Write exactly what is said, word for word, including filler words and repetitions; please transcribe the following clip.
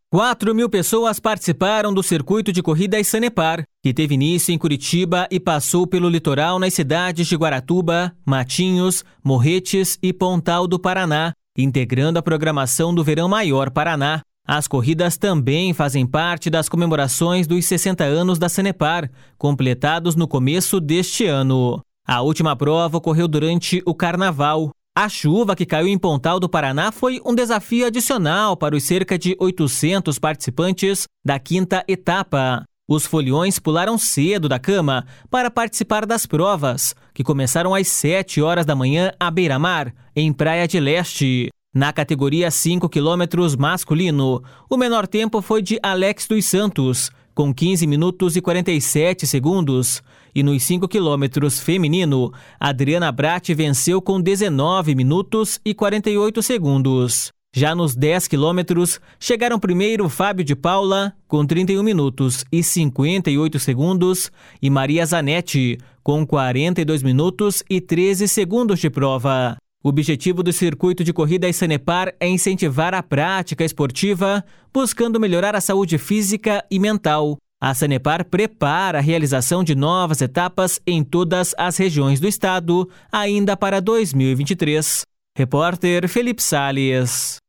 quatro mil pessoas participaram do circuito de corridas Sanepar, que teve início em Curitiba e passou pelo litoral nas cidades de Guaratuba, Matinhos, Morretes e Pontal do Paraná, integrando a programação do Verão Maior Paraná. As corridas também fazem parte das comemorações dos sessenta anos da Sanepar, completados no começo deste ano. A última prova ocorreu durante o Carnaval. A chuva que caiu em Pontal do Paraná foi um desafio adicional para os cerca de oitocentos participantes da quinta etapa. Os foliões pularam cedo da cama para participar das provas, que começaram às sete horas da manhã à beira-mar, em Praia de Leste. Na categoria cinco quilômetros masculino, o menor tempo foi de Alex dos Santos, com quinze minutos e quarenta e sete segundos. E nos cinco quilômetros feminino, Adriana Bratti venceu com dezenove minutos e quarenta e oito segundos. Já nos dez quilômetros, chegaram primeiro Fábio de Paula, com trinta e um minutos e cinquenta e oito segundos, e Maria Zanetti, com quarenta e dois minutos e treze segundos de prova. O objetivo do circuito de corridas Sanepar é incentivar a prática esportiva, buscando melhorar a saúde física e mental. A Sanepar prepara a realização de novas etapas em todas as regiões do estado, ainda para dois mil e vinte e três. Repórter Felipe Salles.